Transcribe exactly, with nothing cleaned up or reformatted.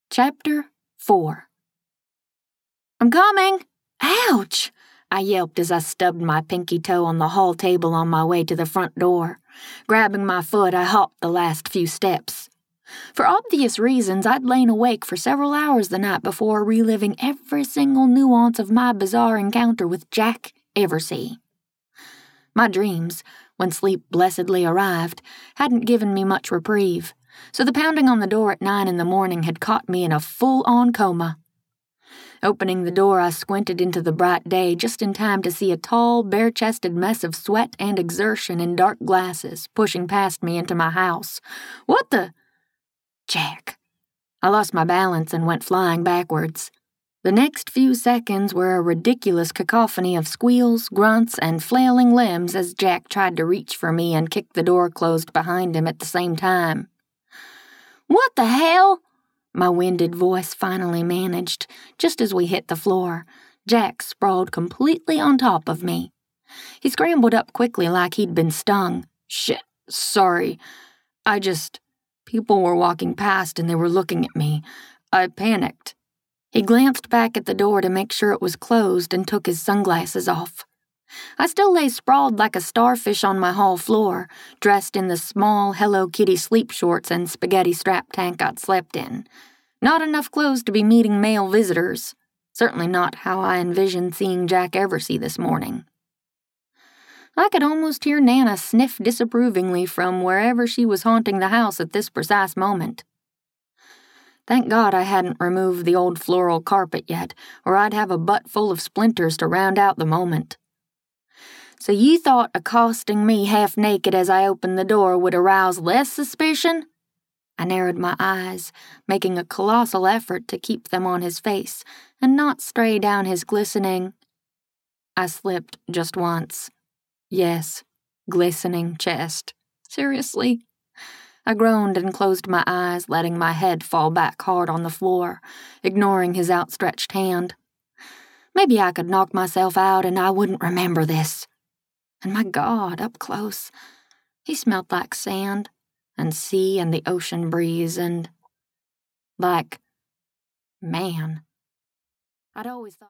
Chapter four. "I'm coming! Ouch!" I yelped as I stubbed my pinky toe on the hall table on my way to the front door. Grabbing my foot, I hopped the last few steps. For obvious reasons, I'd lain awake for several hours the night before, reliving every single nuance of my bizarre encounter with Jack Eversey. My dreams, when sleep blessedly arrived, hadn't given me much reprieve, so the pounding on the door at nine in the morning had caught me in a full-on coma. Opening the door, I squinted into the bright day just in time to see a tall, bare-chested mess of sweat and exertion in dark glasses pushing past me into my house. What the... Jack. I lost my balance and went flying backwards. The next few seconds were a ridiculous cacophony of squeals, grunts, and flailing limbs as Jack tried to reach for me and kick the door closed behind him at the same time. "What the hell?" my winded voice finally managed, just as we hit the floor. Jack sprawled completely on top of me. He scrambled up quickly like he'd been stung. "Shit, sorry. I just... People were walking past and they were looking at me. I panicked." He glanced back at the door to make sure it was closed and took his sunglasses off. I still lay sprawled like a starfish on my hall floor, dressed in the small Hello Kitty sleep shorts and spaghetti strap tank I'd slept in. Not enough clothes to be meeting male visitors. Certainly not how I envisioned seeing Jack Eversey this morning. I could almost hear Nana sniff disapprovingly from wherever she was haunting the house at this precise moment. Thank God I hadn't removed the old floral carpet yet, or I'd have a butt full of splinters to round out the moment. "So you thought accosting me half-naked as I opened the door would arouse less suspicion?" I narrowed my eyes, making a colossal effort to keep them on his face and not stray down his glistening... I slipped just once. Yes, glistening chest. Seriously? I groaned and closed my eyes, letting my head fall back hard on the floor, ignoring his outstretched hand. Maybe I could knock myself out and I wouldn't remember this. And my God, up close, he smelled like sand, and sea and the ocean breeze, and... like... man. I'd always thought...